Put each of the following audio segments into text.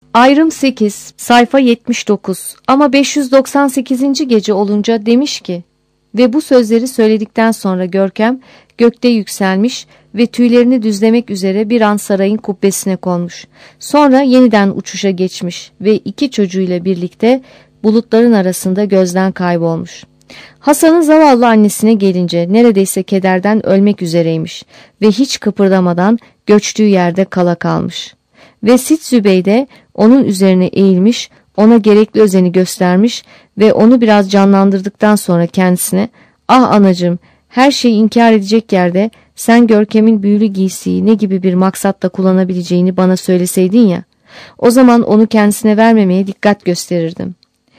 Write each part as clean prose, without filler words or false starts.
Ayrım 8, sayfa 79. Ama 598. gece olunca demiş ki, ve bu sözleri söyledikten sonra Görkem gökte yükselmiş ve tüylerini düzlemek üzere bir an sarayın kubbesine konmuş. Sonra yeniden uçuşa geçmiş ve 2 çocuğuyla birlikte bulutların arasında gözden kaybolmuş. Hasan'ın zavallı annesine gelince neredeyse kederden ölmek üzereymiş ve hiç kıpırdamadan göçtüğü yerde kala kalmış. Ve Sit Zübey de onun üzerine eğilmiş, ona gerekli özeni göstermiş ve onu biraz canlandırdıktan sonra kendisine, "Ah anacığım, her şeyi inkar edecek yerde sen Görkem'in büyülü giysiyi ne gibi bir maksatla kullanabileceğini bana söyleseydin ya, o zaman onu kendisine vermemeye dikkat gösterirdim.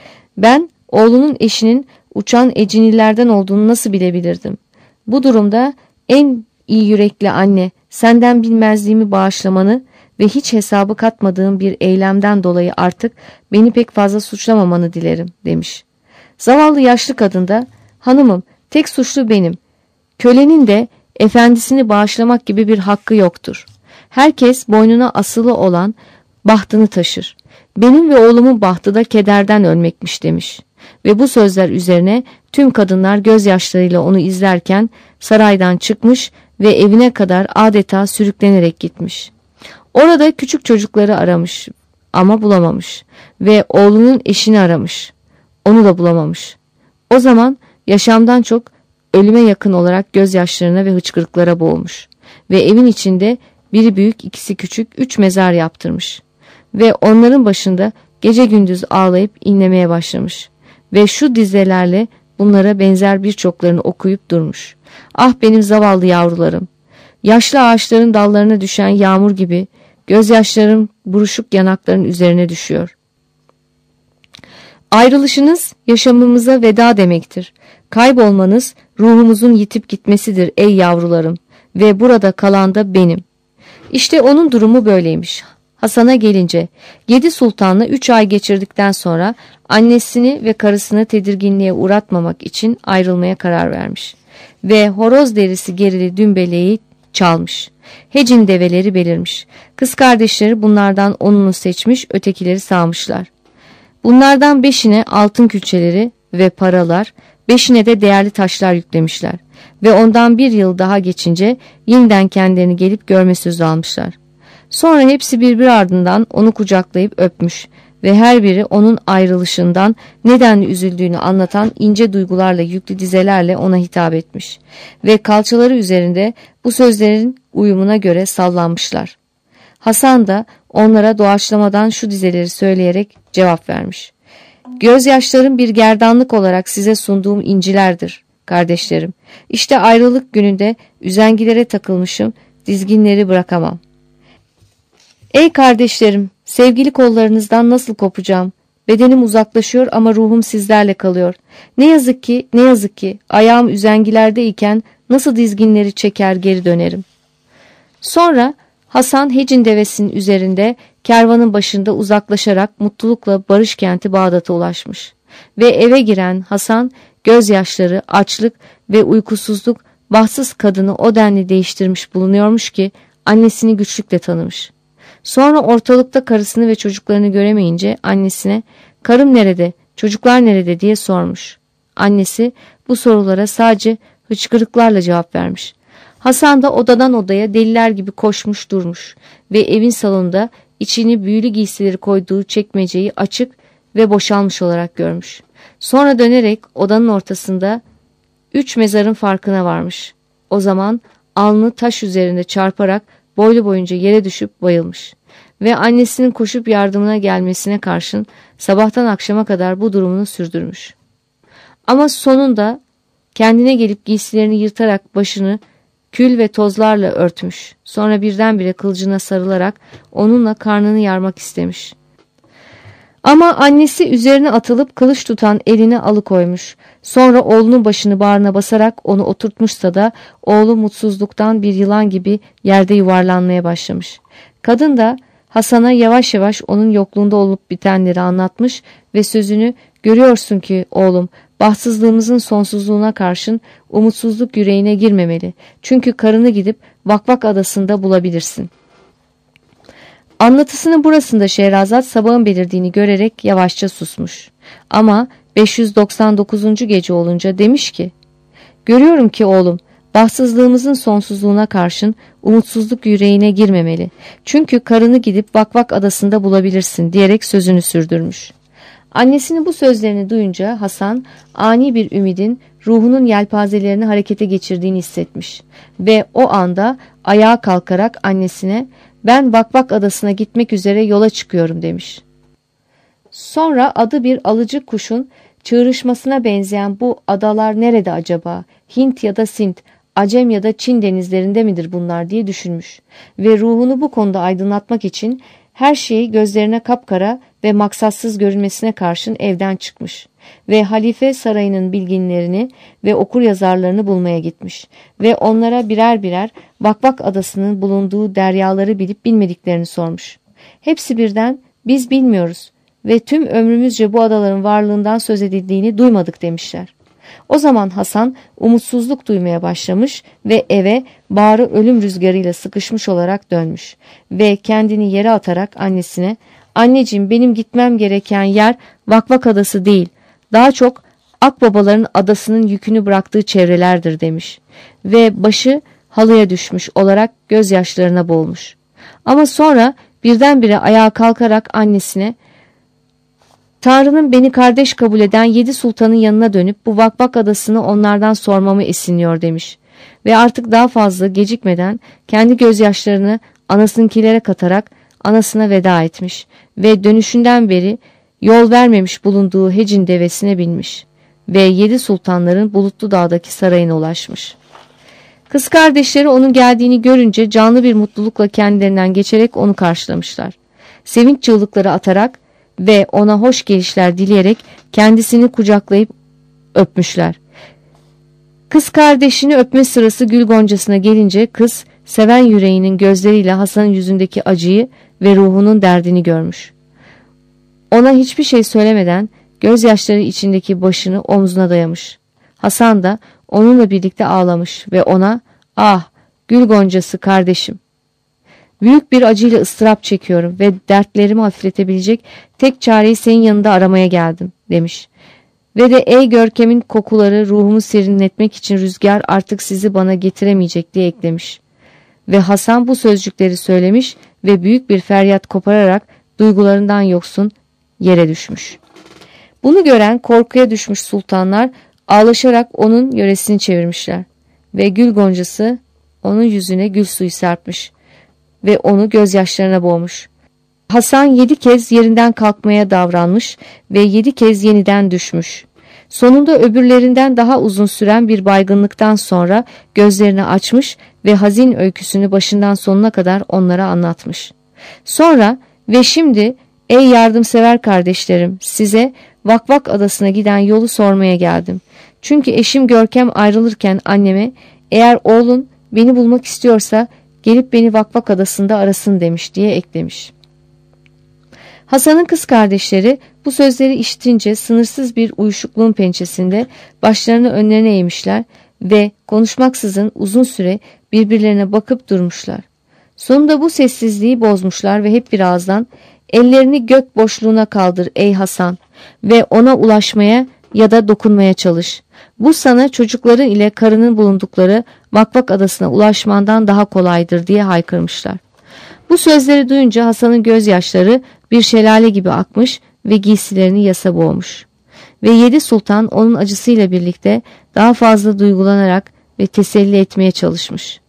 Ben oğlunun eşinin uçan ecinillerden olduğunu nasıl bilebilirdim? Bu durumda en iyi yürekli anne, senden bilmezliğimi bağışlamanı ve hiç hesabı katmadığım bir eylemden dolayı artık beni pek fazla suçlamamanı dilerim," demiş. Zavallı yaşlı kadın da, "Hanımım, tek suçlu benim. Kölenin de efendisini bağışlamak gibi bir hakkı yoktur. Herkes boynuna asılı olan bahtını taşır. Benim ve oğlumun bahtı da kederden ölmekmiş," demiş. Ve bu sözler üzerine tüm kadınlar gözyaşlarıyla onu izlerken saraydan çıkmış ve evine kadar adeta sürüklenerek gitmiş. Orada küçük çocukları aramış ama bulamamış ve oğlunun eşini aramış. Onu da bulamamış. O zaman yaşamdan çok ölüme yakın olarak gözyaşlarına ve hıçkırıklara boğulmuş ve evin içinde biri büyük, ikisi küçük 3 mezar yaptırmış ve onların başında gece gündüz ağlayıp inlemeye başlamış ve şu dizelerle bunlara benzer birçoklarını okuyup durmuş. "Ah benim zavallı yavrularım, yaşlı ağaçların dallarına düşen yağmur gibi gözyaşlarım buruşuk yanakların üzerine düşüyor. Ayrılışınız yaşamımıza veda demektir. Kaybolmanız ruhumuzun yitip gitmesidir ey yavrularım ve burada kalan da benim." İşte onun durumu böyleymiş. Hasan'a gelince 7 sultanla 3 ay geçirdikten sonra annesini ve karısını tedirginliğe uğratmamak için ayrılmaya karar vermiş. Ve horoz derisi gerili dümbeleği çalmış. Hecin develeri belirmiş. Kız kardeşleri bunlardan 10'unu seçmiş, ötekileri sağmışlar. Bunlardan 5'ine altın külçeleri ve paralar, 5'ine de değerli taşlar yüklemişler. Ve ondan 1 yıl daha geçince yeniden kendilerini gelip görme sözü almışlar. Sonra hepsi birbiri ardından onu kucaklayıp öpmüş ve her biri onun ayrılışından nedenli üzüldüğünü anlatan ince duygularla yüklü dizelerle ona hitap etmiş ve kalçaları üzerinde bu sözlerin uyumuna göre sallanmışlar. Hasan da onlara doğaçlamadan şu dizeleri söyleyerek cevap vermiş. "Gözyaşlarım bir gerdanlık olarak size sunduğum incilerdir kardeşlerim. İşte ayrılık gününde üzengilere takılmışım, dizginleri bırakamam. Ey kardeşlerim, sevgili kollarınızdan nasıl kopacağım? Bedenim uzaklaşıyor ama ruhum sizlerle kalıyor. Ne yazık ki, ne yazık ki ayağım üzengilerdeyken nasıl dizginleri çeker geri dönerim." Sonra Hasan Hecin devesinin üzerinde kervanın başında uzaklaşarak mutlulukla barış kenti Bağdat'a ulaşmış. Ve eve giren Hasan gözyaşları, açlık ve uykusuzluk bahtsız kadını o denli değiştirmiş bulunuyormuş ki annesini güçlükle tanımış. Sonra ortalıkta karısını ve çocuklarını göremeyince annesine "Karım nerede, çocuklar nerede?" diye sormuş. Annesi bu sorulara sadece hıçkırıklarla cevap vermiş. Hasan da odadan odaya deliler gibi koşmuş durmuş ve evin salonunda içini büyülü giysileri koyduğu çekmeceyi açık ve boşalmış olarak görmüş. Sonra dönerek odanın ortasında 3 mezarın farkına varmış. O zaman alnı taş üzerinde çarparak boylu boyunca yere düşüp bayılmış. Ve annesinin koşup yardımına gelmesine karşın sabahtan akşama kadar bu durumunu sürdürmüş. Ama sonunda kendine gelip giysilerini yırtarak başını kül ve tozlarla örtmüş. Sonra birdenbire kılıcına sarılarak onunla karnını yarmak istemiş. Ama annesi üzerine atılıp kılıç tutan elini alıkoymuş. Sonra oğlunun başını bağrına basarak onu oturtmuşsa da oğlu mutsuzluktan bir yılan gibi yerde yuvarlanmaya başlamış. Kadın da Hasan'a yavaş yavaş onun yokluğunda olup bitenleri anlatmış ve sözünü "Görüyorsun ki oğlum, bahtsızlığımızın sonsuzluğuna karşın umutsuzluk yüreğine girmemeli. Çünkü karını gidip Vakvak adasında bulabilirsin. Anlatısının burasında Şehrazat sabahın belirdiğini görerek yavaşça susmuş. Ama 599. gece olunca demiş ki, "Görüyorum ki oğlum, bahtsızlığımızın sonsuzluğuna karşın umutsuzluk yüreğine girmemeli. Çünkü karını gidip Vakvak adasında bulabilirsin," diyerek sözünü sürdürmüş. Annesinin bu sözlerini duyunca Hasan ani bir ümidin ruhunun yelpazelerini harekete geçirdiğini hissetmiş ve o anda ayağa kalkarak annesine, "Ben Vakvak adasına gitmek üzere yola çıkıyorum," demiş. Sonra adı bir alıcı kuşun çığrışmasına benzeyen "Bu adalar nerede acaba? Hint ya da Sint, Acem ya da Çin denizlerinde midir bunlar?" diye düşünmüş ve ruhunu bu konuda aydınlatmak için her şeyi gözlerine kapkara ve maksatsız görünmesine karşın evden çıkmış ve halife sarayının bilginlerini ve okuryazarlarını bulmaya gitmiş ve onlara birer birer Vakvak adasının bulunduğu deryaları bilip bilmediklerini sormuş. Hepsi birden "Biz bilmiyoruz ve tüm ömrümüzce bu adaların varlığından söz edildiğini duymadık," demişler. O zaman Hasan umutsuzluk duymaya başlamış ve eve bağrı ölüm rüzgarıyla sıkışmış olarak dönmüş ve kendini yere atarak annesine, "Anneciğim, benim gitmem gereken yer Vakvak adası değil, daha çok akbabaların adasının yükünü bıraktığı çevrelerdir," demiş ve başı halıya düşmüş olarak gözyaşlarına boğulmuş. Ama sonra birdenbire ayağa kalkarak annesine, "Tanrı'nın beni kardeş kabul eden 7 sultanın yanına dönüp bu Vakvak adasını onlardan sormamı esinliyor," demiş. Ve artık daha fazla gecikmeden kendi gözyaşlarını anasınkilere katarak anasına veda etmiş ve dönüşünden beri yol vermemiş bulunduğu Hecin devesine binmiş ve 7 sultanların Bulutlu Dağ'daki sarayına ulaşmış. Kız kardeşleri onun geldiğini görünce canlı bir mutlulukla kendilerinden geçerek onu karşılamışlar. Sevinç çığlıkları atarak ve ona hoş gelişler dileyerek kendisini kucaklayıp öpmüşler. Kız kardeşini öpme sırası gül goncasına gelince kız seven yüreğinin gözleriyle Hasan'ın yüzündeki acıyı ve ruhunun derdini görmüş. Ona hiçbir şey söylemeden gözyaşları içindeki başını omzuna dayamış. Hasan da onunla birlikte ağlamış ve ona, "Ah, gül goncası kardeşim. Büyük bir acıyla ıstırap çekiyorum ve dertlerimi hafifletebilecek tek çareyi senin yanında aramaya geldim," demiş. Ve de "Ey görkemin kokuları, ruhumu serinletmek için rüzgar artık sizi bana getiremeyecek," diye eklemiş. Ve Hasan bu sözcükleri söylemiş ve büyük bir feryat kopararak duygularından yoksun yere düşmüş. Bunu gören korkuya düşmüş sultanlar ağlaşarak onun yöresini çevirmişler ve gül goncası onun yüzüne gül suyu serpmiş ve onu gözyaşlarına boğmuş. Hasan 7 kez yerinden kalkmaya davranmış ve 7 kez yeniden düşmüş. Sonunda öbürlerinden daha uzun süren bir baygınlıktan sonra gözlerini açmış ve hazin öyküsünü başından sonuna kadar onlara anlatmış. Sonra "Ve şimdi ey yardımsever kardeşlerim, size Vakvak adasına giden yolu sormaya geldim. Çünkü eşim Görkem ayrılırken anneme, eğer oğlun beni bulmak istiyorsa gelip beni Vakvak adasında arasın," demiş diye eklemiş. Hasan'ın kız kardeşleri bu sözleri işitince sınırsız bir uyuşukluğun pençesinde başlarını önlerine eğmişler ve konuşmaksızın uzun süre birbirlerine bakıp durmuşlar. Sonunda bu sessizliği bozmuşlar ve hep bir ağızdan, "Ellerini gök boşluğuna kaldır ey Hasan ve ona ulaşmaya ya da dokunmaya çalış. Bu sana çocukların ile karının bulundukları Vakvak adasına ulaşmandan daha kolaydır," diye haykırmışlar. Bu sözleri duyunca Hasan'ın gözyaşları bir şelale gibi akmış ve giysilerini yasa boğmuş. Ve 7 sultan onun acısıyla birlikte daha fazla duygulanarak ve teselli etmeye çalışmış.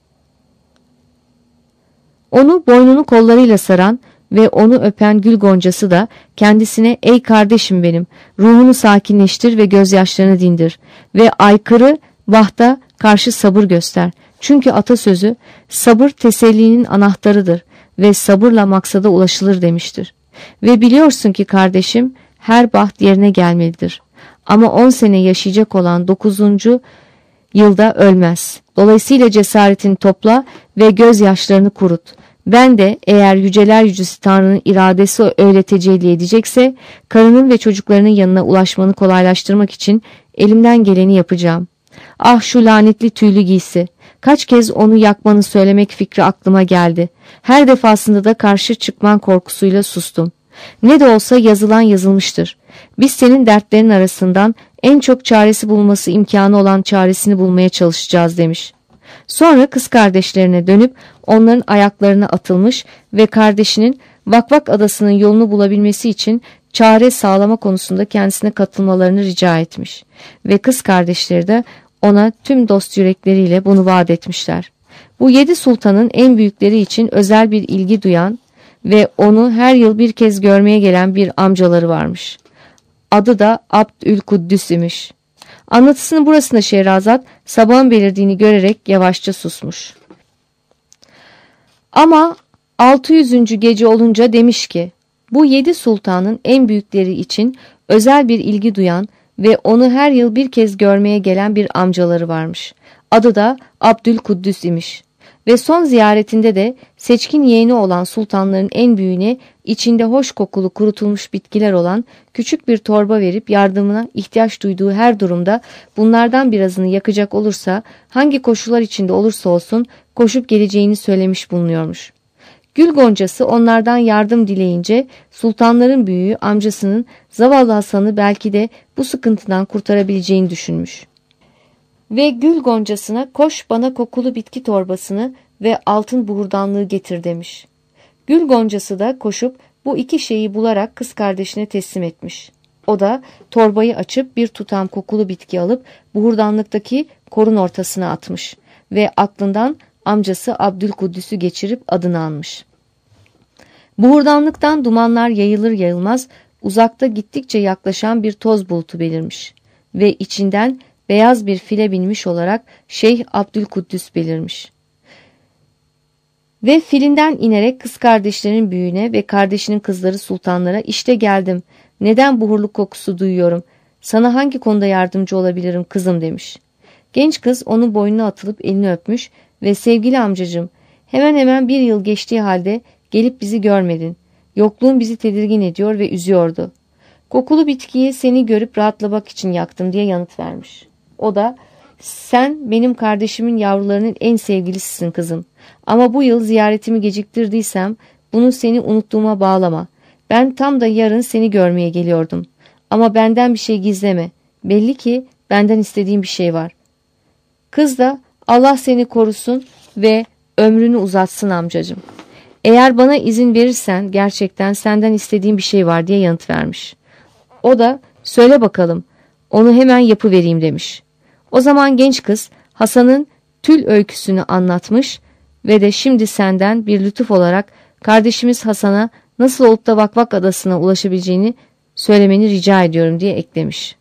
Onu boynunu kollarıyla saran ve onu öpen gül goncası da kendisine, "Ey kardeşim benim, ruhunu sakinleştir ve gözyaşlarını dindir ve aykırı vahda karşı sabır göster. Çünkü atasözü sabır tesellinin anahtarıdır ve sabırla maksada ulaşılır," demiştir. "Ve biliyorsun ki kardeşim, her baht yerine gelmelidir. Ama 10 sene yaşayacak olan 9. yılda ölmez. Dolayısıyla cesaretini topla ve gözyaşlarını kurut. Ben de eğer yüceler yücesi Tanrı'nın iradesi öyle tecelli edecekse karının ve çocuklarının yanına ulaşmanı kolaylaştırmak için elimden geleni yapacağım. Ah şu lanetli tüylü giysi. Kaç kez onu yakmanı söylemek fikri aklıma geldi. Her defasında da karşı çıkman korkusuyla sustum. Ne de olsa yazılan yazılmıştır. Biz senin dertlerin arasından en çok çaresi bulması imkanı olan çaresini bulmaya çalışacağız demiş. Sonra kız kardeşlerine dönüp onların ayaklarına atılmış ve kardeşinin Vakvak adasının yolunu bulabilmesi için çare sağlama konusunda kendisine katılmalarını rica etmiş. Ve kız kardeşleri de ona tüm dost yürekleriyle bunu vaat etmişler. Bu 7 sultanın en büyükleri için özel bir ilgi duyan ve onu her yıl bir kez görmeye gelen bir amcaları varmış. Adı da Abdülkuddüs imiş. Anlatısını burasında Şehrazat sabahın belirdiğini görerek yavaşça susmuş. Ama 600. gece olunca demiş ki, bu 7 sultanın en büyükleri için özel bir ilgi duyan ve onu her yıl bir kez görmeye gelen bir amcaları varmış. Adı da Abdülkuddüs imiş. Ve son ziyaretinde de seçkin yeğeni olan sultanların en büyüğüne içinde hoş kokulu kurutulmuş bitkiler olan küçük bir torba verip yardımına ihtiyaç duyduğu her durumda bunlardan birazını yakacak olursa hangi koşullar içinde olursa olsun koşup geleceğini söylemiş bulunuyormuş. Gül Goncası onlardan yardım dileyince sultanların büyüğü amcasının zavallı Hasan'ı belki de bu sıkıntıdan kurtarabileceğini düşünmüş. Ve Gül Goncasına koş bana kokulu bitki torbasını ve altın buhurdanlığı getir demiş. Gül Goncası da koşup bu 2 şeyi bularak kız kardeşine teslim etmiş. O da torbayı açıp bir tutam kokulu bitki alıp buhurdanlıktaki korun ortasına atmış ve aklından amcası Abdülkuddüs'ü geçirip adını anmış. Buhurdanlıktan dumanlar yayılır yayılmaz uzakta gittikçe yaklaşan bir toz bulutu belirmiş ve içinden beyaz bir file binmiş olarak Şeyh Abdülkuddüs belirmiş. Ve filinden inerek kız kardeşlerinin büyüğüne ve kardeşinin kızları sultanlara işte geldim. Neden buhurluk kokusu duyuyorum? Sana hangi konuda yardımcı olabilirim kızım demiş. Genç kız onun boynuna atılıp elini öpmüş ve sevgili amcacığım hemen hemen 1 yıl geçtiği halde gelip bizi görmedin. Yokluğun bizi tedirgin ediyor ve üzüyordu. Kokulu bitkiyi seni görüp rahatlamak için yaktım diye yanıt vermiş. O da sen benim kardeşimin yavrularının en sevgilisisin kızım. Ama bu yıl ziyaretimi geciktirdiysem bunu seni unuttuğuma bağlama. Ben tam da yarın seni görmeye geliyordum. Ama benden bir şey gizleme. Belli ki benden istediğin bir şey var. Kız da Allah seni korusun ve ömrünü uzatsın amcacığım. Eğer bana izin verirsen gerçekten senden istediğim bir şey var diye yanıt vermiş. O da söyle bakalım onu hemen yapıvereyim demiş. O zaman genç kız Hasan'ın tül öyküsünü anlatmış ve de şimdi senden bir lütuf olarak kardeşimiz Hasan'a nasıl olup da Vakvak adasına ulaşabileceğini söylemeni rica ediyorum diye eklemiş.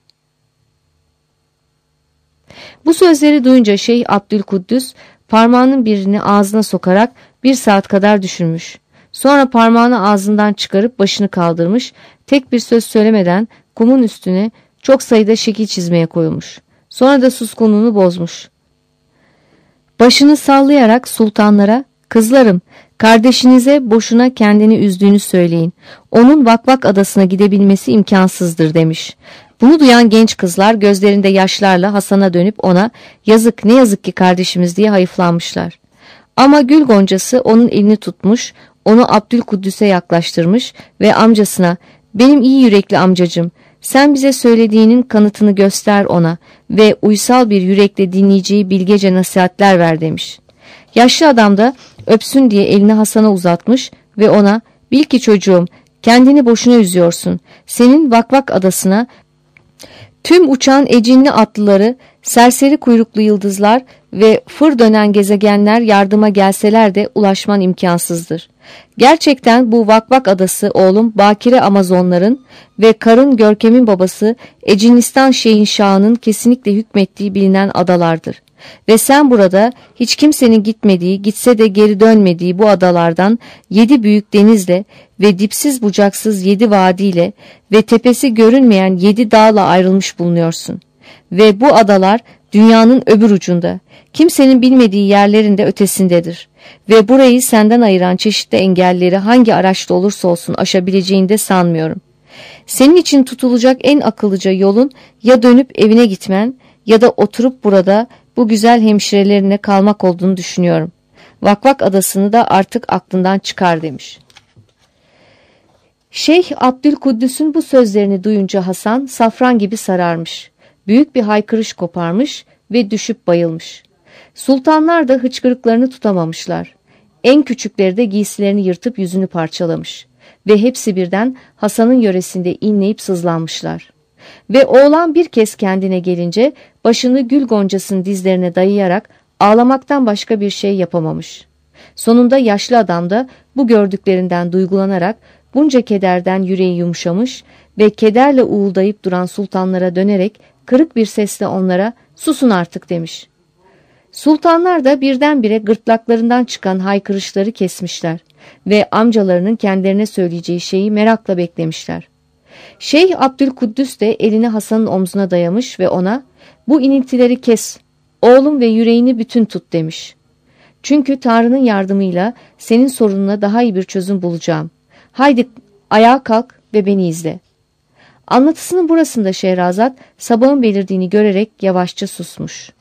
Bu sözleri duyunca Şeyh Abdülkuddüs parmağının birini ağzına sokarak 1 saat kadar düşünmüş. Sonra parmağını ağzından çıkarıp başını kaldırmış, tek bir söz söylemeden kumun üstüne çok sayıda şekil çizmeye koyulmuş. Sonra da suskunluğunu bozmuş. Başını sallayarak sultanlara, kızlarım, kardeşinize boşuna kendini üzdüğünü söyleyin. Onun Vakvak adasına gidebilmesi imkansızdır demiş. Bunu duyan genç kızlar gözlerinde yaşlarla Hasan'a dönüp ona yazık ne yazık ki kardeşimiz diye hayıflanmışlar. Ama Gül Goncası onun elini tutmuş, onu Abdülkuddüs'e yaklaştırmış ve amcasına benim iyi yürekli amcacığım sen bize söylediğinin kanıtını göster ona ve uysal bir yürekle dinleyeceği bilgece nasihatler ver demiş. Yaşlı adam da öpsün diye elini Hasan'a uzatmış ve ona bil ki çocuğum kendini boşuna üzüyorsun. Senin Vakvak adasına tüm uçan ecinli atlıları, serseri kuyruklu yıldızlar ve fır dönen gezegenler yardıma gelseler de ulaşman imkansızdır. Gerçekten bu Vakvak adası oğlum Bakire Amazonların ve karın Görkem'in babası Ecinistan Şehinşahı'nın kesinlikle hükmettiği bilinen adalardır. Ve sen burada hiç kimsenin gitmediği, gitse de geri dönmediği bu adalardan 7 büyük denizle ve dipsiz bucaksız 7 vadiyle ve tepesi görünmeyen 7 dağla ayrılmış bulunuyorsun. Ve bu adalar dünyanın öbür ucunda, kimsenin bilmediği yerlerinde ötesindedir. Ve burayı senden ayıran çeşitli engelleri hangi araçta olursa olsun aşabileceğini de sanmıyorum. Senin için tutulacak en akıllıca yolun ya dönüp evine gitmen ya da oturup burada bu güzel hemşirelerine kalmak olduğunu düşünüyorum. Vakvak adasını da artık aklından çıkar demiş. Şeyh Abdülkuddüs'ün bu sözlerini duyunca Hasan safran gibi sararmış. Büyük bir haykırış koparmış ve düşüp bayılmış. Sultanlar da hıçkırıklarını tutamamışlar. En küçükleri de giysilerini yırtıp yüzünü parçalamış. Ve hepsi birden Hasan'ın yöresinde inleyip sızlanmışlar. Ve oğlan bir kez kendine gelince başını gül goncasının dizlerine dayayarak ağlamaktan başka bir şey yapamamış. Sonunda yaşlı adam da bu gördüklerinden duygulanarak bunca kederden yüreği yumuşamış ve kederle uğuldayıp duran sultanlara dönerek kırık bir sesle onlara "Susun artık" demiş. Sultanlar da birdenbire gırtlaklarından çıkan haykırışları kesmişler ve amcalarının kendilerine söyleyeceği şeyi merakla beklemişler. Şeyh Abdülkuddüs de elini Hasan'ın omzuna dayamış ve ona "Bu iniltileri kes, oğlum, ve yüreğini bütün tut" demiş. "Çünkü Tanrı'nın yardımıyla senin sorununa daha iyi bir çözüm bulacağım. Haydi ayağa kalk ve beni izle." Anlatısının burasında Şehrazat sabahın belirdiğini görerek yavaşça susmuş.